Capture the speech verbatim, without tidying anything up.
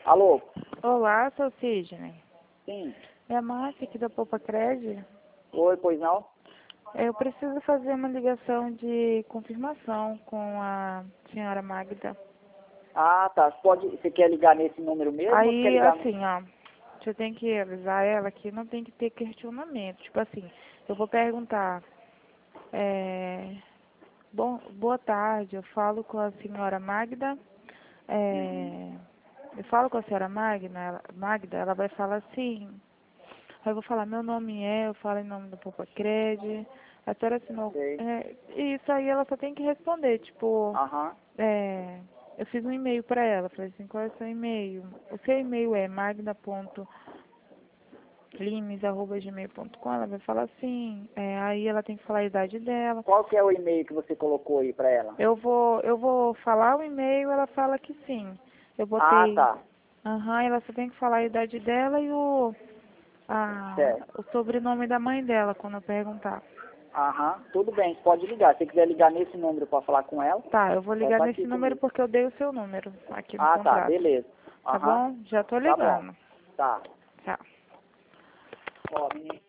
Alô? Olá, seu Sidney. Sim. É a Márcia aqui da Poupa Cred. Oi, pois não? Eu preciso fazer uma ligação de confirmação com a senhora Magda. Ah, tá. Pode, você quer ligar nesse número mesmo ou você quer Aí, ligar... assim, ó, você tem que avisar ela que não tem que ter questionamento. Tipo assim, eu vou perguntar, é, bom, boa tarde, eu falo com a senhora Magda. É, eu falo com a senhora Magda, ela, Magda, ela vai falar assim. Aí eu vou falar, meu nome é, eu falo em nome do Poupa Cred, a senhora assinou. Sei. É, isso aí ela só tem que responder, tipo, Aham. é, eu fiz um e-mail para ela, falei assim, qual é o seu e-mail? O seu e-mail é magda ponto limes arroba gmail ponto com, ela vai falar assim, é, aí ela tem que falar a idade dela. Qual que é o e-mail que você colocou aí pra ela? Eu vou, eu vou falar o e-mail, ela fala que sim. Eu Ah, botei, tá. aham, ela só tem que falar a idade dela e o, a, Certo. o sobrenome da mãe dela, quando eu perguntar. Aham. Tudo bem, você pode ligar. Se você quiser ligar nesse número pra falar com ela, Tá, eu vou ela ligar tá nesse aqui número comigo. porque eu dei o seu número aqui no Ah, tá. contrato. Beleza. Tá Aham. bom? Já tô Tá bom. ligando. Tá. Tchau. Ó, menino.